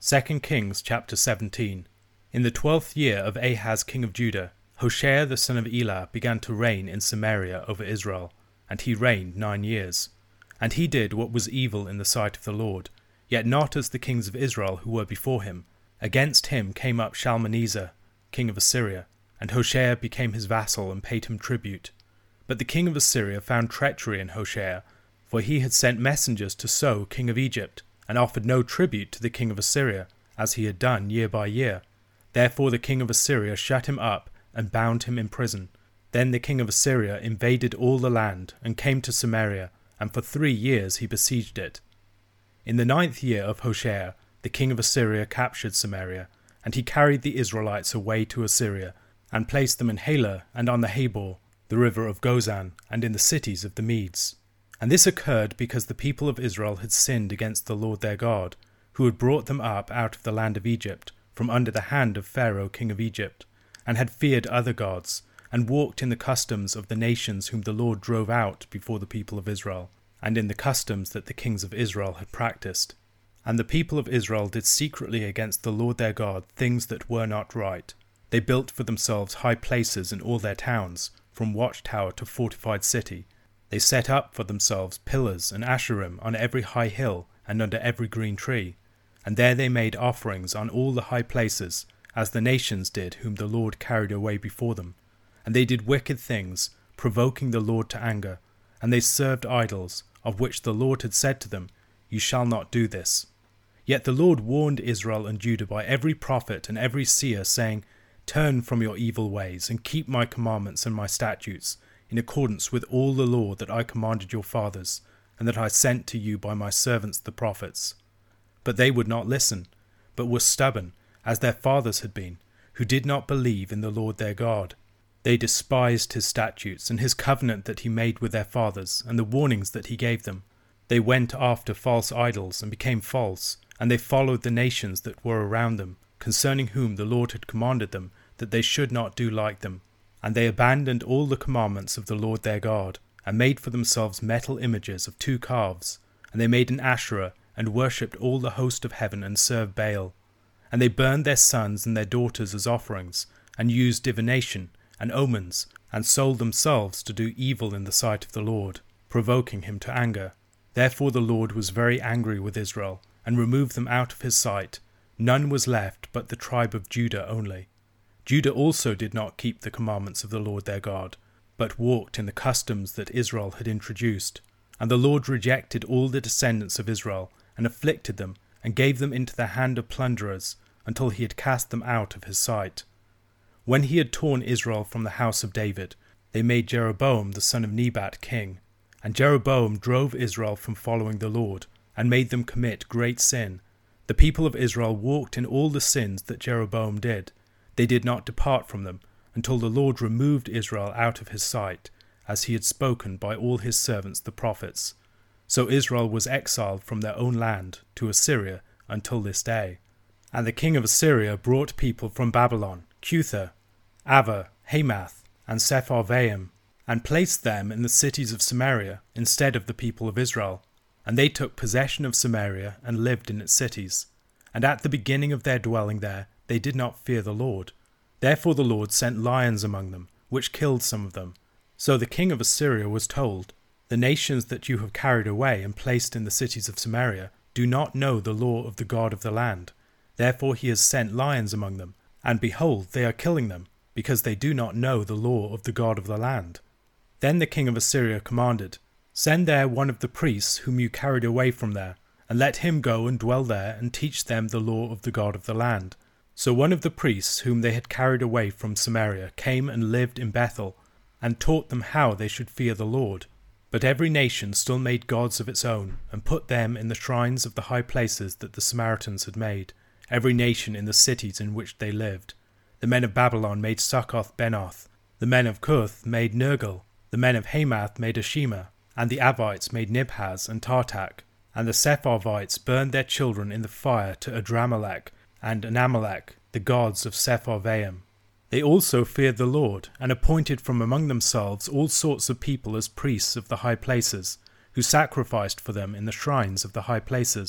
2 Kings chapter 17. In the 12th year of Ahaz king of Judah, Hoshea the son of Elah began to reign in Samaria over Israel, and he reigned 9 years. And he did what was evil in the sight of the Lord, yet not as the kings of Israel who were before him. Against him came up Shalmaneser, king of Assyria, and Hoshea became his vassal and paid him tribute. But the king of Assyria found treachery in Hoshea, for he had sent messengers to So king of Egypt, and offered no tribute to the king of Assyria, as he had done year by year. Therefore the king of Assyria shut him up and bound him in prison. Then the king of Assyria invaded all the land, and came to Samaria, and for 3 years he besieged it. In the 9th year of Hoshea, the king of Assyria captured Samaria, and he carried the Israelites away to Assyria, and placed them in Halah and on the Habor, the river of Gozan, and in the cities of the Medes. And this occurred because the people of Israel had sinned against the Lord their God, who had brought them up out of the land of Egypt, from under the hand of Pharaoh king of Egypt, and had feared other gods, and walked in the customs of the nations whom the Lord drove out before the people of Israel, and in the customs that the kings of Israel had practiced. And the people of Israel did secretly against the Lord their God things that were not right. They built for themselves high places in all their towns, from watchtower to fortified city. They set up for themselves pillars and asherim on every high hill and under every green tree. And there they made offerings on all the high places, as the nations did whom the Lord carried away before them. And they did wicked things, provoking the Lord to anger. And they served idols, of which the Lord had said to them, "You shall not do this." Yet the Lord warned Israel and Judah by every prophet and every seer, saying, "Turn from your evil ways, and keep my commandments and my statutes, in accordance with all the law that I commanded your fathers, and that I sent to you by my servants the prophets." But they would not listen, but were stubborn, as their fathers had been, who did not believe in the Lord their God. They despised his statutes and his covenant that he made with their fathers, and the warnings that he gave them. They went after false idols and became false, and they followed the nations that were around them, concerning whom the Lord had commanded them that they should not do like them. And they abandoned all the commandments of the Lord their God, and made for themselves metal images of 2 calves. And they made an Asherah, and worshipped all the host of heaven, and served Baal. And they burned their sons and their daughters as offerings, and used divination and omens, and sold themselves to do evil in the sight of the Lord, provoking him to anger. Therefore the Lord was very angry with Israel, and removed them out of his sight. None was left but the tribe of Judah only. Judah also did not keep the commandments of the Lord their God, but walked in the customs that Israel had introduced. And the Lord rejected all the descendants of Israel, and afflicted them, and gave them into the hand of plunderers, until he had cast them out of his sight. When he had torn Israel from the house of David, they made Jeroboam the son of Nebat king. And Jeroboam drove Israel from following the Lord, and made them commit great sin. The people of Israel walked in all the sins that Jeroboam did. They did not depart from them, until the Lord removed Israel out of his sight, as he had spoken by all his servants the prophets. So Israel was exiled from their own land to Assyria until this day. And the king of Assyria brought people from Babylon, Cutha, Ava, Hamath, and Sepharvaim, and placed them in the cities of Samaria instead of the people of Israel. And they took possession of Samaria and lived in its cities. And at the beginning of their dwelling there, they did not fear the Lord. Therefore the Lord sent lions among them, which killed some of them. So the king of Assyria was told, "The nations that you have carried away and placed in the cities of Samaria do not know the law of the God of the land. Therefore he has sent lions among them, and behold, they are killing them, because they do not know the law of the God of the land." Then the king of Assyria commanded, "Send there one of the priests whom you carried away from there, and let him go and dwell there and teach them the law of the God of the land." So one of the priests whom they had carried away from Samaria came and lived in Bethel, and taught them how they should fear the Lord. But every nation still made gods of its own, and put them in the shrines of the high places that the Samaritans had made, every nation in the cities in which they lived. The men of Babylon made Succoth-Benoth, the men of Cuth made Nergal, the men of Hamath made Ashima, and the Avites made Nibhaz and Tartak, and the Sepharvites burned their children in the fire to Adramelech and Anamelech, the gods of Sepharvaim. They also feared the Lord, and appointed from among themselves all sorts of people as priests of the high places, who sacrificed for them in the shrines of the high places.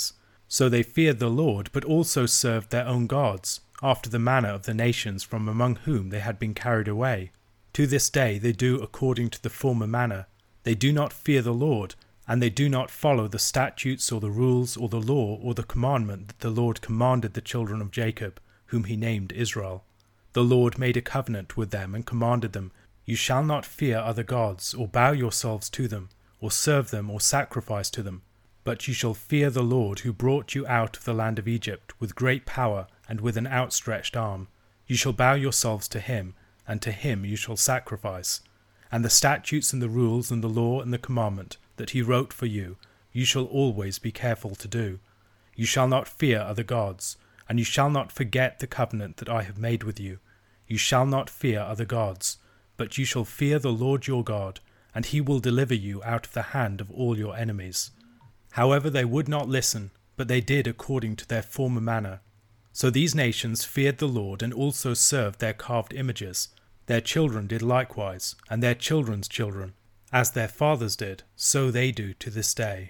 So they feared the Lord, but also served their own gods, after the manner of the nations from among whom they had been carried away. To this day they do according to the former manner. They do not fear the Lord, and they do not follow the statutes or the rules or the law or the commandment that the Lord commanded the children of Jacob, whom he named Israel. The Lord made a covenant with them and commanded them, "You shall not fear other gods, or bow yourselves to them, or serve them, or sacrifice to them. But you shall fear the Lord, who brought you out of the land of Egypt with great power and with an outstretched arm. You shall bow yourselves to him, and to him you shall sacrifice. And the statutes and the rules and the law and the commandment that he wrote for you, you shall always be careful to do. You shall not fear other gods, and you shall not forget the covenant that I have made with you. You shall not fear other gods, but you shall fear the Lord your God, and he will deliver you out of the hand of all your enemies." However, they would not listen, but they did according to their former manner. So these nations feared the Lord and also served their carved images. Their children did likewise, and their children's children. As their fathers did, so they do to this day.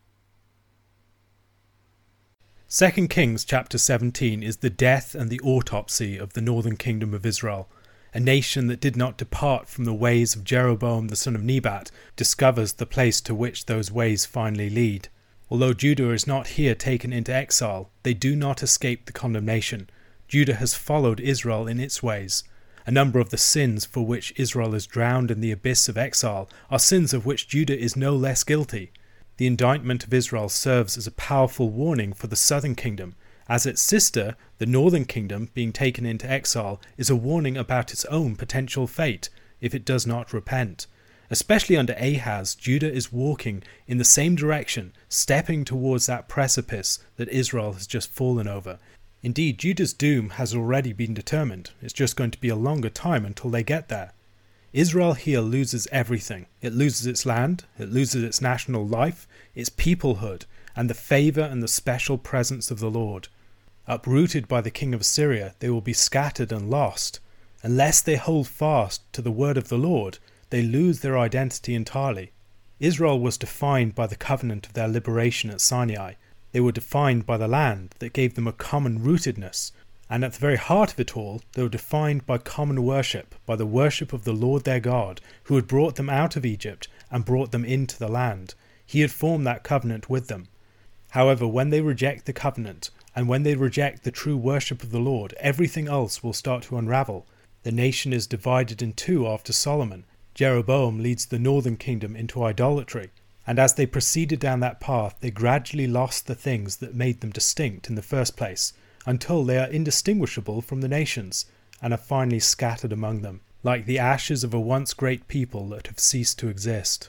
2 Kings chapter 17 is the death and the autopsy of the northern kingdom of Israel. A nation that did not depart from the ways of Jeroboam the son of Nebat discovers the place to which those ways finally lead. Although Judah is not here taken into exile, they do not escape the condemnation. Judah has followed Israel in its ways. A number of the sins for which Israel is drowned in the abyss of exile are sins of which Judah is no less guilty. The indictment of Israel serves as a powerful warning for the southern kingdom, as its sister, the northern kingdom, being taken into exile, is a warning about its own potential fate if it does not repent. Especially under Ahaz, Judah is walking in the same direction, stepping towards that precipice that Israel has just fallen over. Indeed, Judah's doom has already been determined. It's just going to be a longer time until they get there. Israel here loses everything. It loses its land, it loses its national life, its peoplehood, and the favour and the special presence of the Lord. Uprooted by the king of Assyria, they will be scattered and lost. Unless they hold fast to the word of the Lord, they lose their identity entirely. Israel was defined by the covenant of their liberation at Sinai. They were defined by the land that gave them a common rootedness, and at the very heart of it all, they were defined by common worship, by the worship of the Lord their God, who had brought them out of Egypt and brought them into the land. He had formed that covenant with them. However, when they reject the covenant, and when they reject the true worship of the Lord, everything else will start to unravel. The nation is divided in two after Solomon. Jeroboam leads the northern kingdom into idolatry, and as they proceeded down that path, they gradually lost the things that made them distinct in the first place, until they are indistinguishable from the nations, and are finally scattered among them, like the ashes of a once great people that have ceased to exist.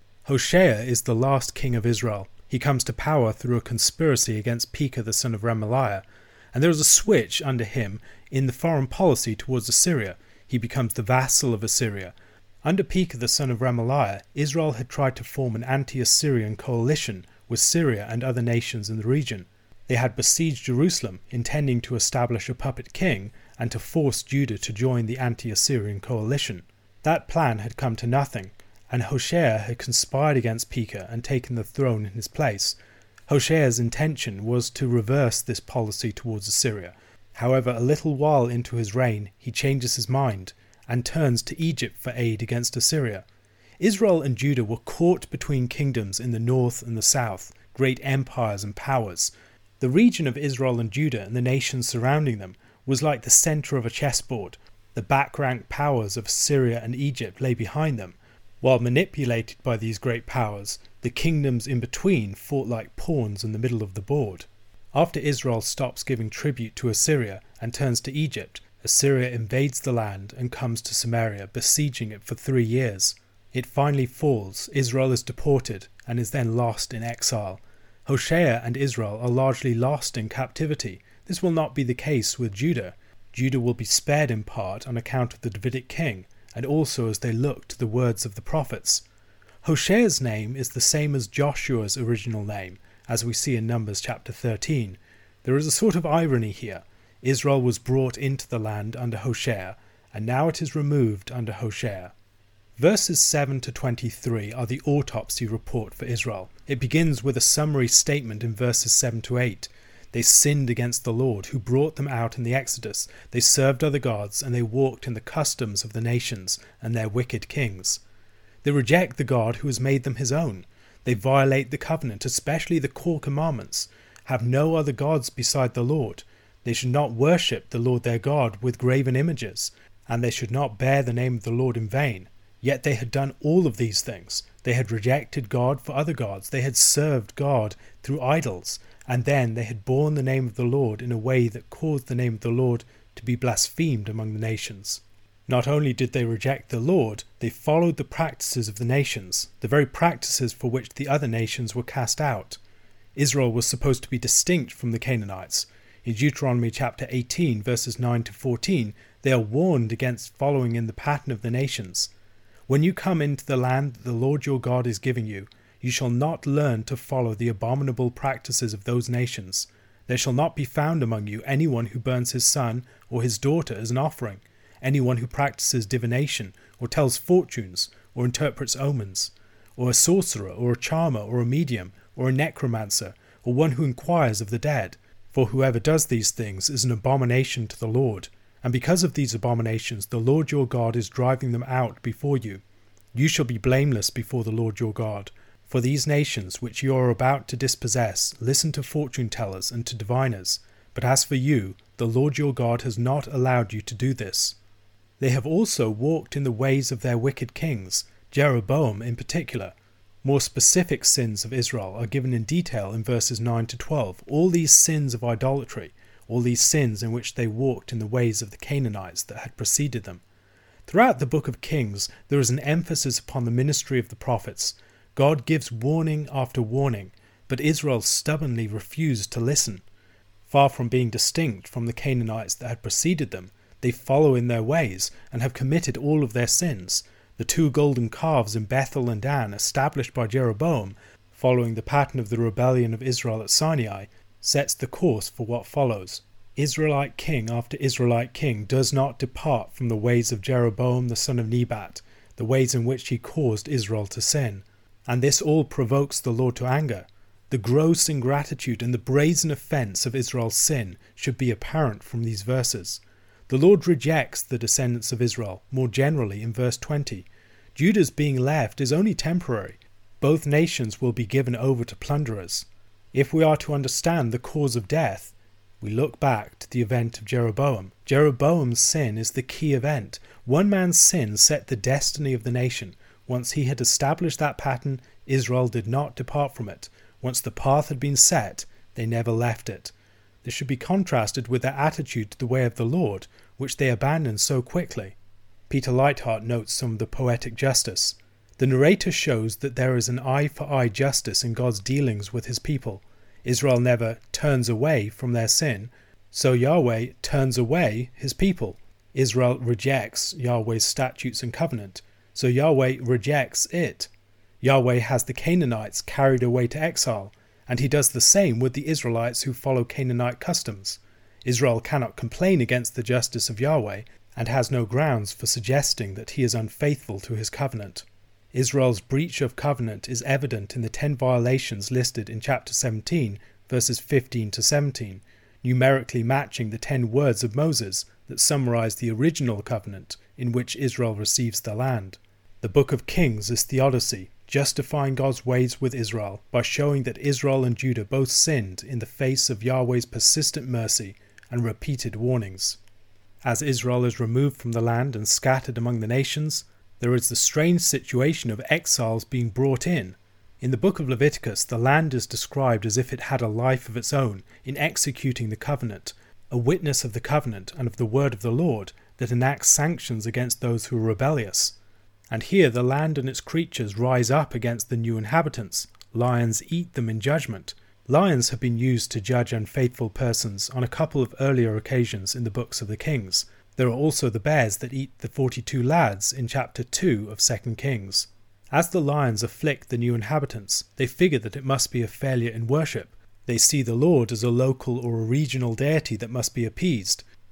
Hoshea is the last king of Israel. He comes to power through a conspiracy against Pekah the son of Remaliah, and there is a switch under him in the foreign policy towards Assyria. He becomes the vassal of Assyria. Under Pekah the son of Remaliah, Israel had tried to form an anti-Assyrian coalition with Syria and other nations in the region. They had besieged Jerusalem, intending to establish a puppet king and to force Judah to join the anti-Assyrian coalition. That plan had come to nothing, and Hoshea had conspired against Pekah and taken the throne in his place. Hoshea's intention was to reverse this policy towards Assyria. However, a little while into his reign, he changes his mind and turns to Egypt for aid against Assyria. Israel and Judah were caught between kingdoms in the north and the south, great empires and powers. The region of Israel and Judah and the nations surrounding them was like the centre of a chessboard. The back-rank powers of Syria and Egypt lay behind them. While manipulated by these great powers, the kingdoms in between fought like pawns in the middle of the board. After Israel stops giving tribute to Assyria and turns to Egypt, Assyria invades the land and comes to Samaria, besieging it for 3 years. It finally falls, Israel is deported, and is then lost in exile. Hoshea and Israel are largely lost in captivity. This will not be the case with Judah. Judah will be spared in part on account of the Davidic king, and also as they look to the words of the prophets. Hoshea's name is the same as Joshua's original name, as we see in Numbers chapter 13. There is a sort of irony here. Israel was brought into the land under Hoshea, and now it is removed under Hoshea. Verses 7 to 23 are the autopsy report for Israel. It begins with a summary statement in verses 7 to 8. They sinned against the Lord, who brought them out in the Exodus. They served other gods, and they walked in the customs of the nations and their wicked kings. They reject the God who has made them his own. They violate the covenant, especially the core commandments. Have no other gods beside the Lord. They should not worship the Lord their God with graven images, and they should not bear the name of the Lord in vain. Yet they had done all of these things. They had rejected God for other gods. They had served God through idols. And then they had borne the name of the Lord in a way that caused the name of the Lord to be blasphemed among the nations. Not only did they reject the Lord, they followed the practices of the nations, the very practices for which the other nations were cast out. Israel was supposed to be distinct from the Canaanites. In Deuteronomy chapter 18, verses 9 to 14, they are warned against following in the pattern of the nations. When you come into the land that the Lord your God is giving you, you shall not learn to follow the abominable practices of those nations. There shall not be found among you anyone who burns his son or his daughter as an offering, anyone who practices divination, or tells fortunes, or interprets omens, or a sorcerer, or a charmer, or a medium, or a necromancer, or one who inquires of the dead. For whoever does these things is an abomination to the Lord. And because of these abominations, the Lord your God is driving them out before you. You shall be blameless before the Lord your God. For these nations which you are about to dispossess listen to fortune tellers and to diviners. But as for you, the Lord your God has not allowed you to do this. They have also walked in the ways of their wicked kings, Jeroboam in particular. More specific sins of Israel are given in detail in verses 9 to 12. All these sins of idolatry, all these sins in which they walked in the ways of the Canaanites that had preceded them. Throughout the book of Kings, there is an emphasis upon the ministry of the prophets. God gives warning after warning, but Israel stubbornly refused to listen. Far from being distinct from the Canaanites that had preceded them, they follow in their ways and have committed all of their sins. The 2 golden calves in Bethel and Dan, established by Jeroboam, following the pattern of the rebellion of Israel at Sinai, sets the course for what follows. Israelite king after Israelite king does not depart from the ways of Jeroboam the son of Nebat, the ways in which he caused Israel to sin. And this all provokes the Lord to anger. The gross ingratitude and the brazen offence of Israel's sin should be apparent from these verses. The Lord rejects the descendants of Israel more generally in verse 20. Judah's being left is only temporary. Both nations will be given over to plunderers. If we are to understand the cause of death, we look back to the event of Jeroboam. Jeroboam's sin is the key event. One man's sin set the destiny of the nation. Once he had established that pattern, Israel did not depart from it. Once the path had been set, they never left it. This should be contrasted with their attitude to the way of the Lord, which they abandoned so quickly. Peter Leithart notes some of the poetic justice. The narrator shows that there is an eye-for-eye justice in God's dealings with his people. Israel never turns away from their sin, so Yahweh turns away his people. Israel rejects Yahweh's statutes and covenant, so Yahweh rejects it. Yahweh has the Canaanites carried away to exile, and he does the same with the Israelites who follow Canaanite customs. Israel cannot complain against the justice of Yahweh, and has no grounds for suggesting that he is unfaithful to his covenant. Israel's breach of covenant is evident in the 10 violations listed in chapter 17, verses 15 to 17, numerically matching the 10 words of Moses that summarize the original covenant in which Israel receives the land. The book of Kings is theodicy, justifying God's ways with Israel by showing that Israel and Judah both sinned in the face of Yahweh's persistent mercy and repeated warnings. As Israel is removed from the land and scattered among the nations, there is the strange situation of exiles being brought in. In the book of Leviticus, the land is described as if it had a life of its own in executing the covenant, a witness of the covenant and of the word of the Lord that enacts sanctions against those who are rebellious. And here the land and its creatures rise up against the new inhabitants. Lions eat them in judgment. Lions have been used to judge unfaithful persons on a couple of earlier occasions in the books of the Kings. There are also the bears that eat the 42 lads in chapter 2 of 2 Kings. As the lions afflict the new inhabitants, they figure that it must be a failure in worship. They see the Lord as a local or a regional deity that must be appeased.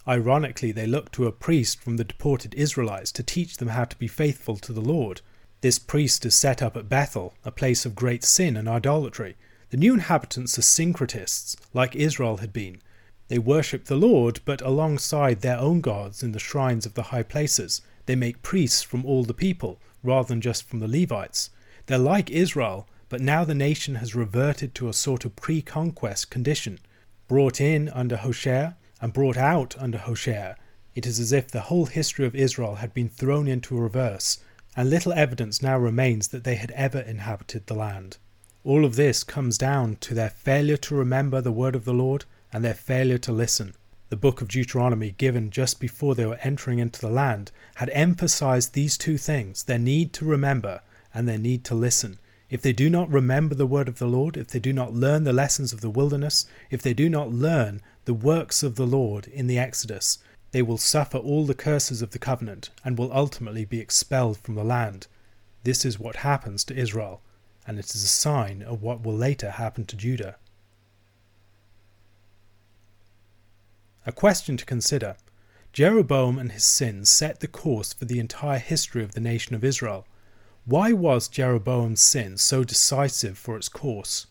Ironically, they looked to a priest from the deported Israelites to teach them how to be faithful to the Lord. This priest is set up at Bethel, a place of great sin and idolatry. The new inhabitants are syncretists, like Israel had been. They worship the Lord, but alongside their own gods in the shrines of the high places. They make priests from all the people, rather than just from the Levites. They're like Israel, but now the nation has reverted to a sort of pre-conquest condition. Brought in under Hoshea and brought out under Hoshea, it is as if the whole history of Israel had been thrown into reverse, and little evidence now remains that they had ever inhabited the land. All of this comes down to their failure to remember the word of the Lord and their failure to listen. The book of Deuteronomy, given just before they were entering into the land, had emphasized these two things, their need to remember and their need to listen. If they do not remember the word of the Lord, if they do not learn the lessons of the wilderness, if they do not learn the works of the Lord in the Exodus, they will suffer all the curses of the covenant and will ultimately be expelled from the land. This is what happens to Israel, and it is a sign of what will later happen to Judah. A question to consider. Jeroboam and his sins set the course for the entire history of the nation of Israel. Why was Jeroboam's sin so decisive for its course?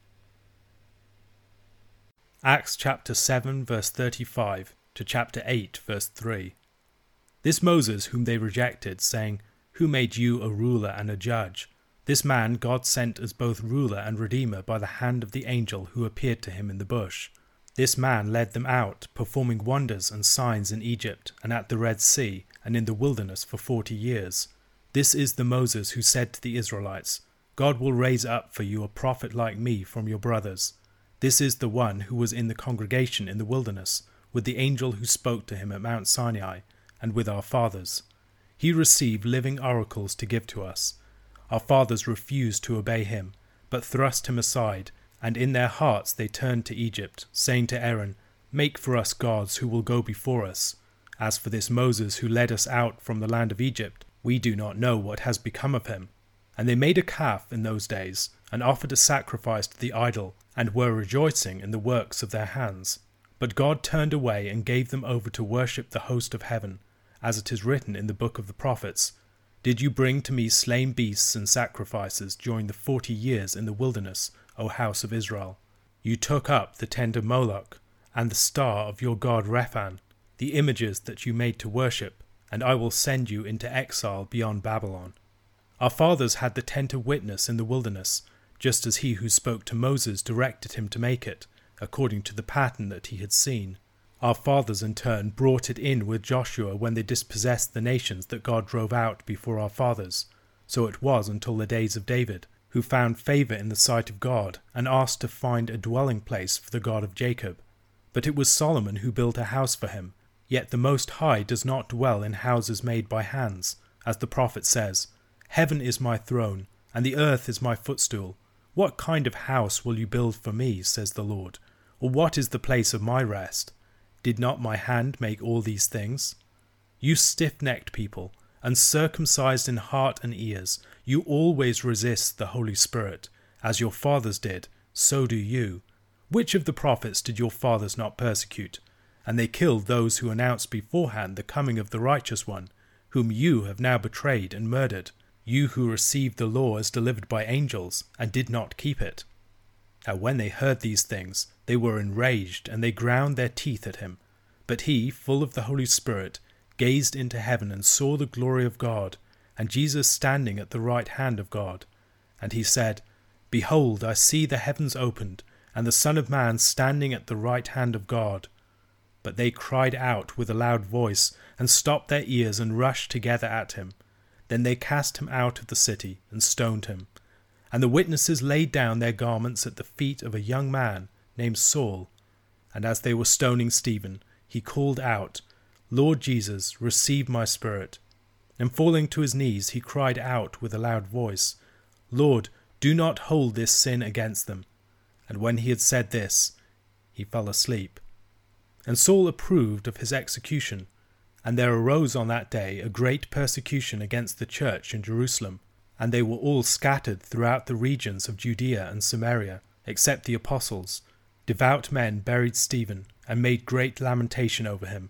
Acts chapter 7 verse 35 to chapter 8 verse 3. This Moses whom they rejected, saying, "Who made you a ruler and a judge?" This man God sent as both ruler and redeemer by the hand of the angel who appeared to him in the bush. This man led them out, performing wonders and signs in Egypt and at the Red Sea and in the wilderness for 40 years. This is the Moses who said to the Israelites, "God will raise up for you a prophet like me from your brothers." This is the one who was in the congregation in the wilderness, with the angel who spoke to him at Mount Sinai, and with our fathers. He received living oracles to give to us. Our fathers refused to obey him, but thrust him aside, and in their hearts they turned to Egypt, saying to Aaron, "Make for us gods who will go before us. As for this Moses who led us out from the land of Egypt, we do not know what has become of him." And they made a calf in those days, and offered a sacrifice to the idol, and were rejoicing in the works of their hands. But God turned away and gave them over to worship the host of heaven, as it is written in the book of the prophets, "Did you bring to me slain beasts and sacrifices during the 40 years in the wilderness, O house of Israel? You took up the tent of Moloch, and the star of your god Rephan, the images that you made to worship, and I will send you into exile beyond Babylon." Our fathers had the tent of witness in the wilderness, just as he who spoke to Moses directed him to make it, according to the pattern that he had seen. Our fathers in turn brought it in with Joshua when they dispossessed the nations that God drove out before our fathers. So it was until the days of David, who found favor in the sight of God and asked to find a dwelling place for the God of Jacob. But it was Solomon who built a house for him. Yet the Most High does not dwell in houses made by hands, as the prophet says, "Heaven is my throne, and the earth is my footstool. What kind of house will you build for me, says the Lord? Or what is the place of my rest? Did not my hand make all these things? You stiff-necked people, uncircumcised in heart and ears, you always resist the Holy Spirit. As your fathers did, so do you. Which of the prophets did your fathers not persecute? And they killed those who announced beforehand the coming of the righteous one, whom you have now betrayed and murdered, you who received the law as delivered by angels, and did not keep it." Now when they heard these things, they were enraged, and they ground their teeth at him. But he, full of the Holy Spirit, gazed into heaven and saw the glory of God, and Jesus standing at the right hand of God. And he said, "Behold, I see the heavens opened, and the Son of Man standing at the right hand of God." But they cried out with a loud voice, and stopped their ears, and rushed together at him. Then they cast him out of the city, and stoned him. And the witnesses laid down their garments at the feet of a young man named Saul. And as they were stoning Stephen, he called out, "Lord Jesus, receive my spirit." And falling to his knees, he cried out with a loud voice, "Lord, do not hold this sin against them." And when he had said this, he fell asleep. And Saul approved of his execution. And there arose on that day a great persecution against the church in Jerusalem, and they were all scattered throughout the regions of Judea and Samaria, except the apostles. Devout men buried Stephen, and made great lamentation over him.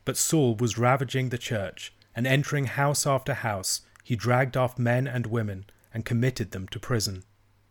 But Saul was ravaging the church, and entering house after house, he dragged off men and women and committed them to prison.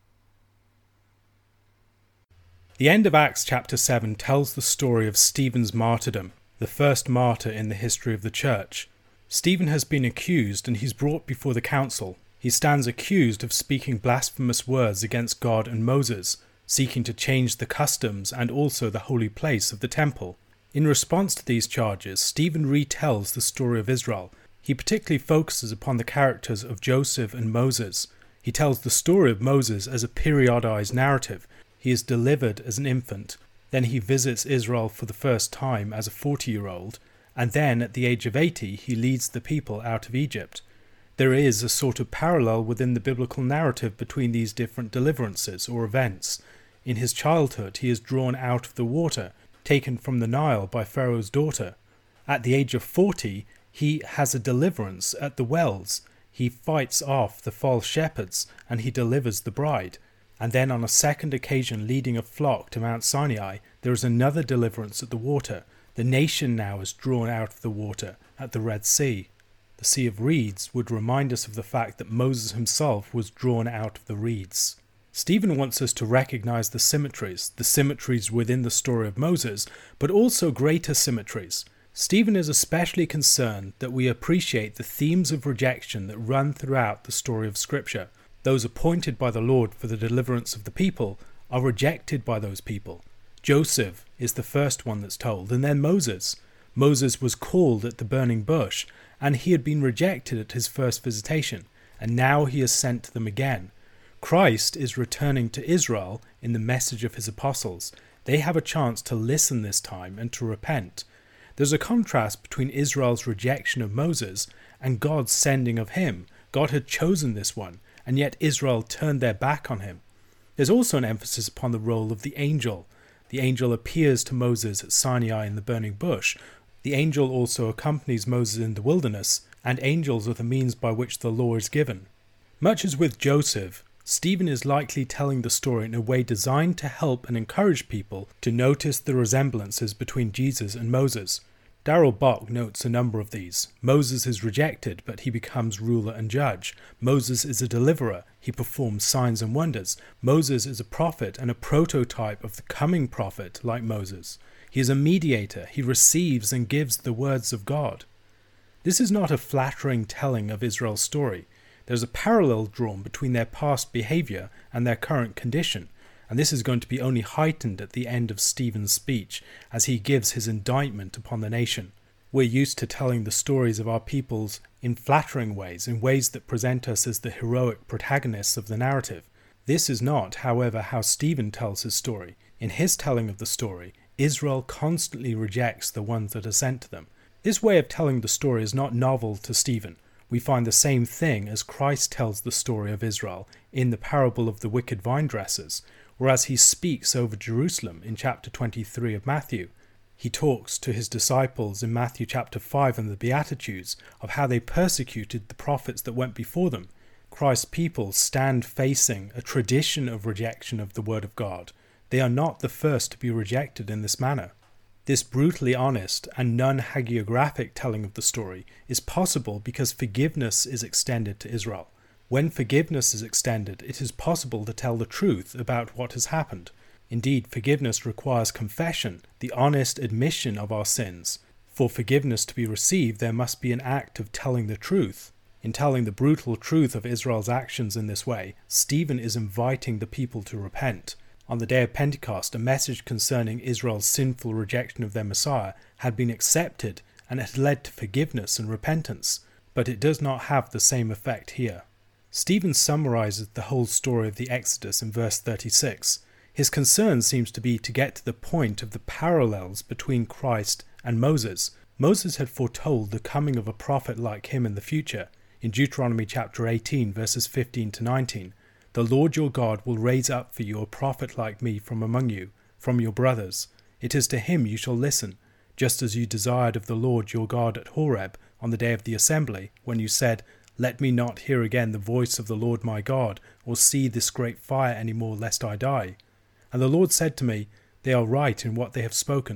The end of Acts chapter 7 tells the story of Stephen's martyrdom, the first martyr in the history of the church. Stephen has been accused and he's brought before the council. He stands accused of speaking blasphemous words against God and Moses, seeking to change the customs and also the holy place of the temple. In response to these charges, Stephen retells the story of Israel. He particularly focuses upon the characters of Joseph and Moses. He tells the story of Moses as a periodized narrative. He is delivered as an infant, then he visits Israel for the first time as a 40-year-old, and then at the age of 80 he leads the people out of Egypt. There is a sort of parallel within the biblical narrative between these different deliverances or events. In his childhood he is drawn out of the water, taken from the Nile by Pharaoh's daughter. At the age of 40 he has a deliverance at the wells. He fights off the false shepherds and he delivers the bride. And then on a second occasion leading a flock to Mount Sinai, there is another deliverance at the water. The nation now is drawn out of the water at the Red Sea. The Sea of Reeds would remind us of the fact that Moses himself was drawn out of the reeds. Stephen wants us to recognize the symmetries within the story of Moses, but also greater symmetries. Stephen is especially concerned that we appreciate the themes of rejection that run throughout the story of Scripture. Those appointed by the Lord for the deliverance of the people are rejected by those people. Joseph is the first one that's told, and then Moses. Moses was called at the burning bush, and he had been rejected at his first visitation, and now he is sent to them again. Christ is returning to Israel in the message of his apostles. They have a chance to listen this time and to repent. There's a contrast between Israel's rejection of Moses and God's sending of him. God had chosen this one, and yet Israel turned their back on him. There's also an emphasis upon the role of the angel. The angel appears to Moses at Sinai in the burning bush. The angel also accompanies Moses in the wilderness, and angels are the means by which the law is given. Much as with Joseph, Stephen is likely telling the story in a way designed to help and encourage people to notice the resemblances between Jesus and Moses. Darrell Bock notes a number of these. Moses is rejected, but he becomes ruler and judge. Moses is a deliverer. He performs signs and wonders. Moses is a prophet and a prototype of the coming prophet like Moses. He is a mediator. He receives and gives the words of God. This is not a flattering telling of Israel's story. There's a parallel drawn between their past behavior and their current condition. And this is going to be only heightened at the end of Stephen's speech as he gives his indictment upon the nation. We're used to telling the stories of our peoples in flattering ways, in ways that present us as the heroic protagonists of the narrative. This is not, however, how Stephen tells his story. In his telling of the story, Israel constantly rejects the ones that are sent to them. This way of telling the story is not novel to Stephen. We find the same thing as Christ tells the story of Israel in the parable of the wicked vine dressers, whereas he speaks over Jerusalem in chapter 23 of Matthew. He talks to his disciples in Matthew chapter 5 and the Beatitudes of how they persecuted the prophets that went before them. Christ's people stand facing a tradition of rejection of the word of God. They are not the first to be rejected in this manner. This brutally honest and non-hagiographic telling of the story is possible because forgiveness is extended to Israel. When forgiveness is extended, it is possible to tell the truth about what has happened. Indeed, forgiveness requires confession, the honest admission of our sins. For forgiveness to be received, there must be an act of telling the truth. In telling the brutal truth of Israel's actions in this way, Stephen is inviting the people to repent. On the day of Pentecost, a message concerning Israel's sinful rejection of their Messiah had been accepted and had led to forgiveness and repentance, but it does not have the same effect here. Stephen summarizes the whole story of the Exodus in verse 36. His concern seems to be to get to the point of the parallels between Christ and Moses. Moses had foretold the coming of a prophet like him in the future. In Deuteronomy chapter 18, verses 15 to 19, "The Lord your God will raise up for you a prophet like me from among you, from your brothers. It is to him you shall listen, just as you desired of the Lord your God at Horeb on the day of the assembly, when you said, 'Let me not hear again the voice of the Lord my God, or see this great fire any more, lest I die.' And the Lord said to me, 'They are right in what they have spoken.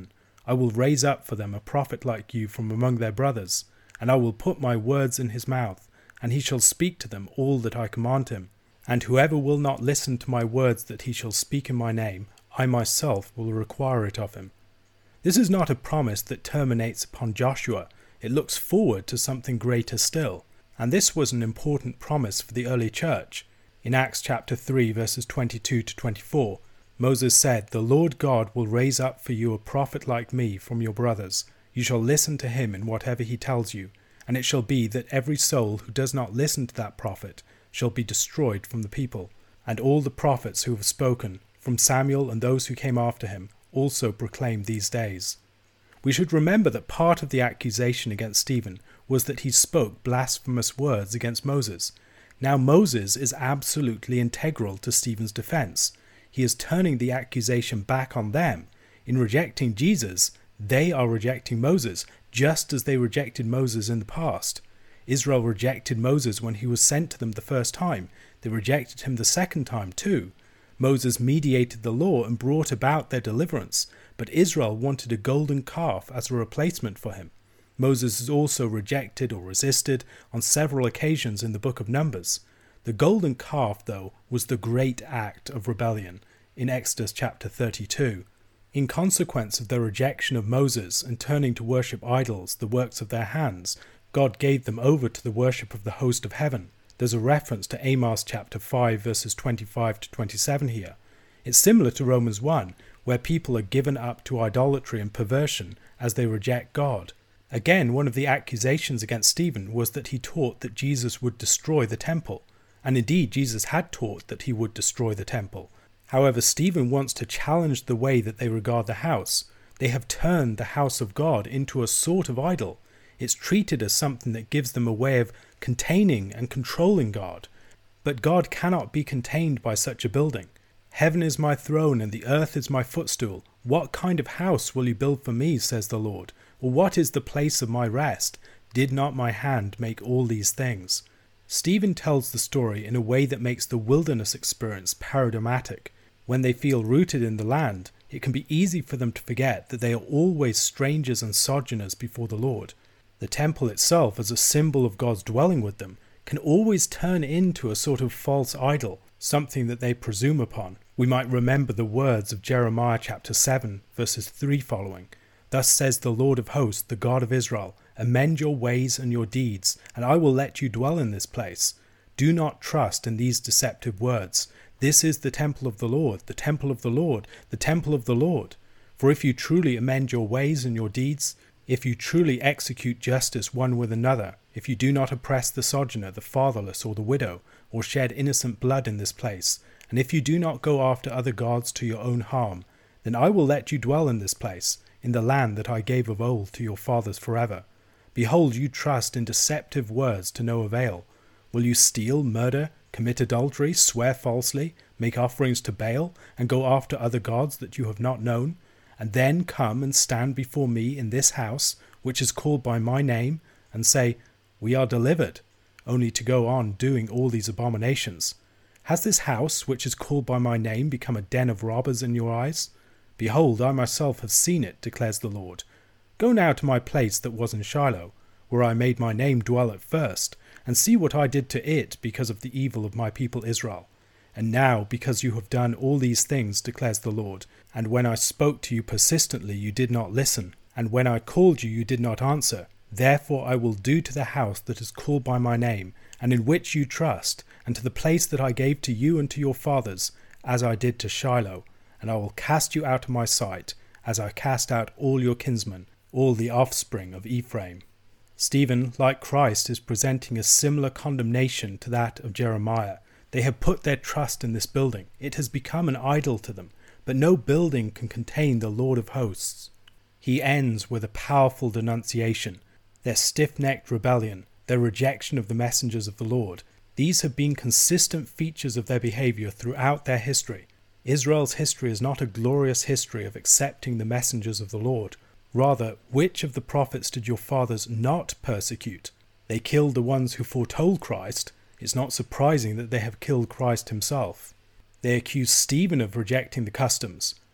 I will raise up for them a prophet like you from among their brothers, and I will put my words in his mouth, and he shall speak to them all that I command him. And whoever will not listen to my words that he shall speak in my name, I myself will require it of him. This is not a promise that terminates upon Joshua. It looks forward to something greater still. And this was an important promise for the early church. In Acts chapter 3 verses 22 to 24, Moses said, "The Lord God will raise up for you a prophet like me from your brothers. You shall listen to him in whatever he tells you. And it shall be that every soul who does not listen to that prophet shall be destroyed from the people. And all the prophets who have spoken, from Samuel and those who came after him, also proclaim these days." We should remember that part of the accusation against Stephen was that he spoke blasphemous words against Moses. Now Moses is absolutely integral to Stephen's defense. He is turning the accusation back on them. In rejecting Jesus, they are rejecting Moses, just as they rejected Moses in the past. Israel rejected Moses when he was sent to them the first time. They rejected him the second time too. Moses mediated the law and brought about their deliverance, but Israel wanted a golden calf as a replacement for him. Moses is also rejected or resisted on several occasions in the book of Numbers. The golden calf, though, was the great act of rebellion in Exodus chapter 32. In consequence of their rejection of Moses and turning to worship idols, the works of their hands, God gave them over to the worship of the host of heaven. There's a reference to Amos chapter 5 verses 25 to 27 here. It's similar to Romans 1, where people are given up to idolatry and perversion as they reject God. Again, one of the accusations against Stephen was that he taught that Jesus would destroy the temple. And indeed, Jesus had taught that he would destroy the temple. However, Stephen wants to challenge the way that they regard the house. They have turned the house of God into a sort of idol. It's treated as something that gives them a way of containing and controlling God. But God cannot be contained by such a building. "Heaven is my throne and the earth is my footstool. What kind of house will you build for me, says the Lord? Or what is the place of my rest? Did not my hand make all these things?" Stephen tells the story in a way that makes the wilderness experience paradigmatic. When they feel rooted in the land, it can be easy for them to forget that they are always strangers and sojourners before the Lord. The temple itself, as a symbol of God's dwelling with them, can always turn into a sort of false idol, something that they presume upon. We might remember the words of Jeremiah chapter 7, verses 3 following. "Thus says the Lord of hosts, the God of Israel, amend your ways and your deeds, and I will let you dwell in this place. Do not trust in these deceptive words. This is the temple of the Lord, the temple of the Lord, the temple of the Lord. For if you truly amend your ways and your deeds, if you truly execute justice one with another, if you do not oppress the sojourner, the fatherless, or the widow, or shed innocent blood in this place, and if you do not go after other gods to your own harm, then I will let you dwell in this place, in the land that I gave of old to your fathers forever. Behold, you trust in deceptive words to no avail. Will you steal, murder, commit adultery, swear falsely, make offerings to Baal, and go after other gods that you have not known, and then come and stand before me in this house, which is called by my name, and say, 'We are delivered,' only to go on doing all these abominations? Has this house, which is called by my name, become a den of robbers in your eyes? Behold, I myself have seen it, declares the Lord. Go now to my place that was in Shiloh, where I made my name dwell at first, and see what I did to it because of the evil of my people Israel. And now, because you have done all these things, declares the Lord, and when I spoke to you persistently you did not listen, and when I called you you did not answer, therefore I will do to the house that is called by my name, and in which you trust, and to the place that I gave to you and to your fathers, as I did to Shiloh, and I will cast you out of my sight, as I cast out all your kinsmen, all the offspring of Ephraim." Stephen, like Christ, is presenting a similar condemnation to that of Jeremiah. They have put their trust in this building. It has become an idol to them, but no building can contain the Lord of hosts. He ends with a powerful denunciation. Their stiff-necked rebellion, their rejection of the messengers of the Lord, these have been consistent features of their behavior throughout their history. Israel's history is not a glorious history of accepting the messengers of the Lord. Rather, which of the prophets did your fathers not persecute? They killed the ones who foretold Christ. It's not surprising that they have killed Christ himself. They accuse Stephen of rejecting the customs.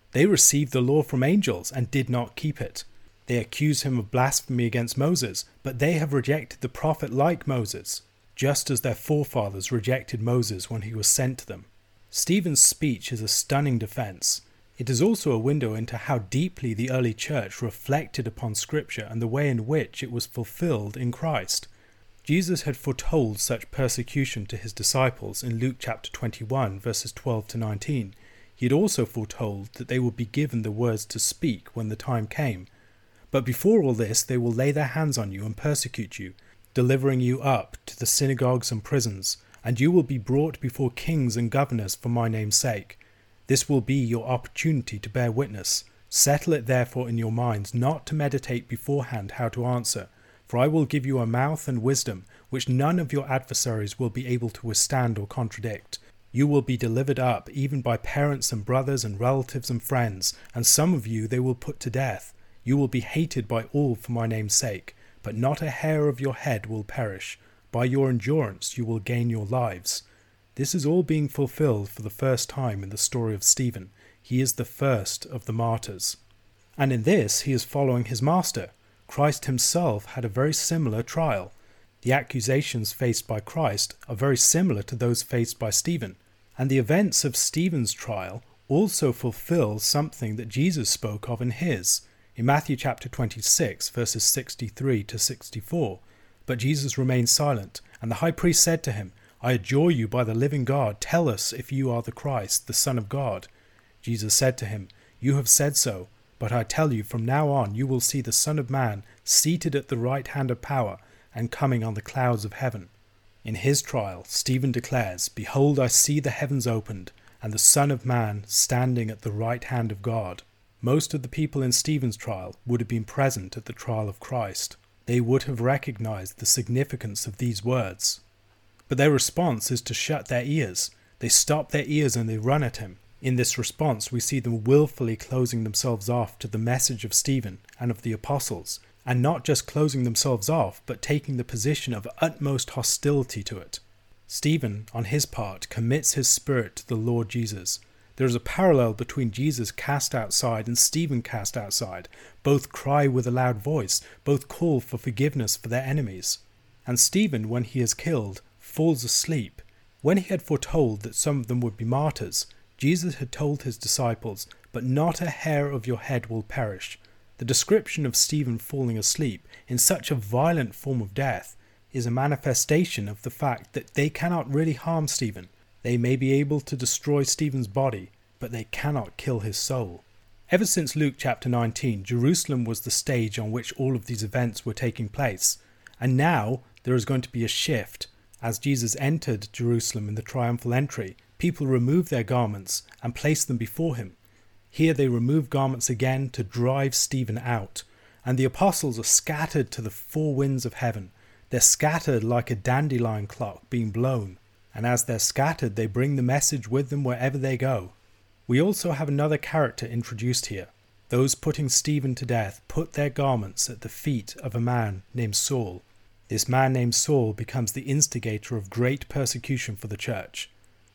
They received the law from angels and did not keep it. They accuse him of blasphemy against Moses, but they have rejected the prophet like Moses, just as their forefathers rejected Moses when he was sent to them. Stephen's speech is a stunning defense. It is also a window into how deeply the early church reflected upon Scripture and the way in which it was fulfilled in Christ. Jesus had foretold such persecution to his disciples in Luke chapter 21, verses 12 to 19. He had also foretold that they would be given the words to speak when the time came. But before all this, they will lay their hands on you and persecute you, delivering you up to the synagogues and prisons, and you will be brought before kings and governors for my name's sake. This will be your opportunity to bear witness. Settle it therefore in your minds not to meditate beforehand how to answer, for I will give you a mouth and wisdom which none of your adversaries will be able to withstand or contradict. You will be delivered up even by parents and brothers and relatives and friends, and some of you they will put to death. You will be hated by all for my name's sake, but not a hair of your head will perish. By your endurance you will gain your lives. This is all being fulfilled for the first time in the story of Stephen. He is the first of the martyrs. And in this he is following his master. Christ himself had a very similar trial. The accusations faced by Christ are very similar to those faced by Stephen, and the events of Stephen's trial also fulfill something that Jesus spoke of in his. In Matthew chapter 26, verses 63 to 64, but Jesus remained silent, and the high priest said to him, I adjure you by the living God, tell us if you are the Christ, the Son of God. Jesus said to him, You have said so, but I tell you, from now on you will see the Son of Man seated at the right hand of power and coming on the clouds of heaven. In his trial, Stephen declares, Behold, I see the heavens opened, and the Son of Man standing at the right hand of God. Most of the people in Stephen's trial would have been present at the trial of Christ. They would have recognized the significance of these words. But their response is to shut their ears. They stop their ears and they run at him. In this response, we see them willfully closing themselves off to the message of Stephen and of the apostles, and not just closing themselves off, but taking the position of utmost hostility to it. Stephen, on his part, commits his spirit to the Lord Jesus. There is a parallel between Jesus cast outside and Stephen cast outside. Both cry with a loud voice, both call for forgiveness for their enemies. And Stephen, when he is killed, falls asleep. When he had foretold that some of them would be martyrs, Jesus had told his disciples, But not a hair of your head will perish. The description of Stephen falling asleep in such a violent form of death is a manifestation of the fact that they cannot really harm Stephen. They may be able to destroy Stephen's body, but they cannot kill his soul. Ever since Luke chapter 19, Jerusalem was the stage on which all of these events were taking place. And now there is going to be a shift. As Jesus entered Jerusalem in the triumphal entry, people removed their garments and placed them before him. Here they remove garments again to drive Stephen out, and the apostles are scattered to the four winds of heaven. They're scattered like a dandelion clock being blown, and as they're scattered they bring the message with them wherever they go. We also have another character introduced here. Those putting Stephen to death put their garments at the feet of a man named Saul. This man named Saul becomes the instigator of great persecution for the church.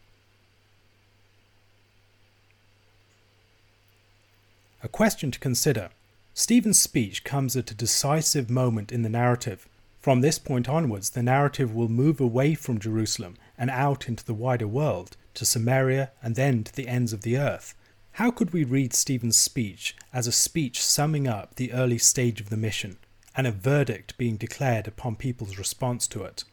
A question to consider. Stephen's speech comes at a decisive moment in the narrative. From this point onwards, the narrative will move away from Jerusalem and out into the wider world, to Samaria and then to the ends of the earth. How could we read Stephen's speech as a speech summing up the early stage of the mission, and a verdict being declared upon people's response to it?